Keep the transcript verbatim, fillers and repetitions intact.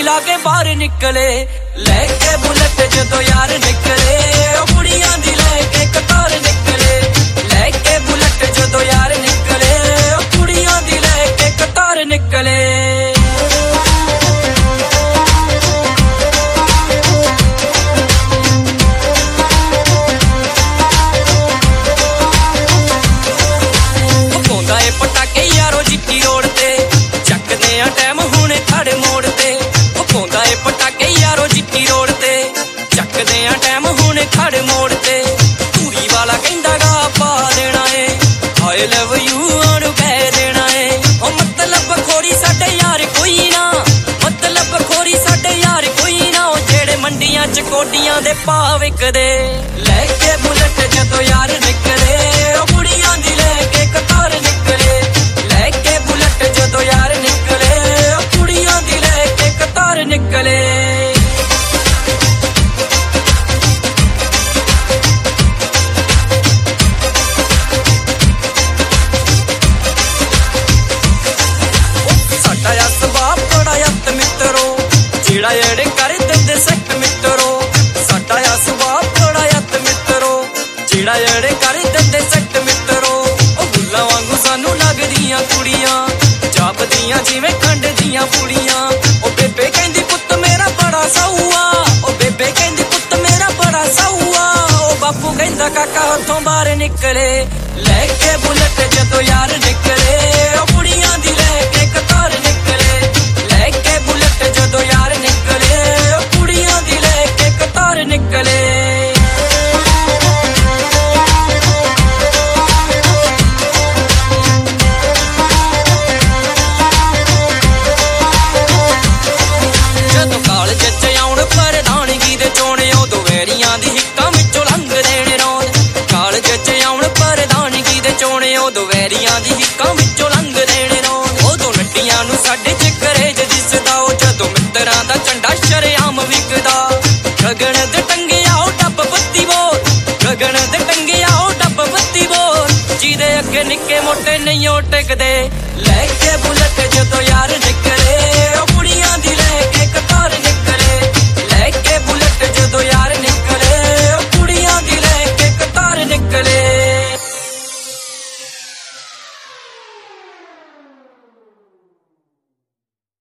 ला के बाहर निकले लेके बुलेट जदों यार निकले कुड़ियां दी लेके कतार निकले लेके बुलेट जदों यार निकले कुड़ियां दी लेके कतार निकले पटाके यारो जिट्टी रोड ते चकदे आ टाइम हुणे खड़े मोड़ ते पौंदा ए पटाके यारो जिट्टी रोड ते चकदे आ टाइम हुणे खड़े मोड़ ते धूरी वाला कहंदा गा पा देना ए आई लव यू ओनू कह देना ए ओ मतलब खोरी साडे यार कोई ना मतलब खोरी साडे यार कोई ना ओ जेड़े मंडियां च कोडियां दे भाव विकदे लेके बुलेट जदों यार निकले ओ कुड़ियां दी लेके कतार निकले लेके बुलेट जदों यार निकले कुड़ियां दी लेके कतार निकले साडा आ सुभाव बड़ा यत मित्रो जेड़ा एड़े कर दिंदे सख्त मित्रो साडा आ सुभाव बड़ा यत मित्रो जेड़ा एड़े कर दिंदे सख्त मित्रो ओ बुल्ला वांगू सानू लगदियां कुड़ियां जापदियां जिवें खंड दियां पुड़ियां ओ बेबे कहंदी पुत्त मेरा बड़ा साऊआ ओ बेबे कहंदी पुत्त मेरा बड़ा साऊआ ओ बापू कहंदा काका हथों बाहर निकले लेके बुलेट जदों यार निकले ओ कुड़ियां दी लेके कतार निकले लेके बुलेट जदों यार निकले ओ कुड़ियां दी लेके कतार निकले प्रधानगी दे चोणे उदों वैरियां दी हिक्कां विचों लंघ देणे रौंद कालज च आउण प्रधानगी दे चोणे उदों वैरियां दी हिक्कां विचों लंघ देणे रौंद उदों नड्डियां नूं साडे च करेज दिसदा ओ जदों मित्तरां दा झंडा शरेआम विकदा गगन दे टंगिया ओ डब बत्ती बोल गगन दे टंगिया ओ डब बत्ती बोल जिहदे अग्गे निक्के मोटे नहीं ओ टिकदे लेके बुलेट जदों यार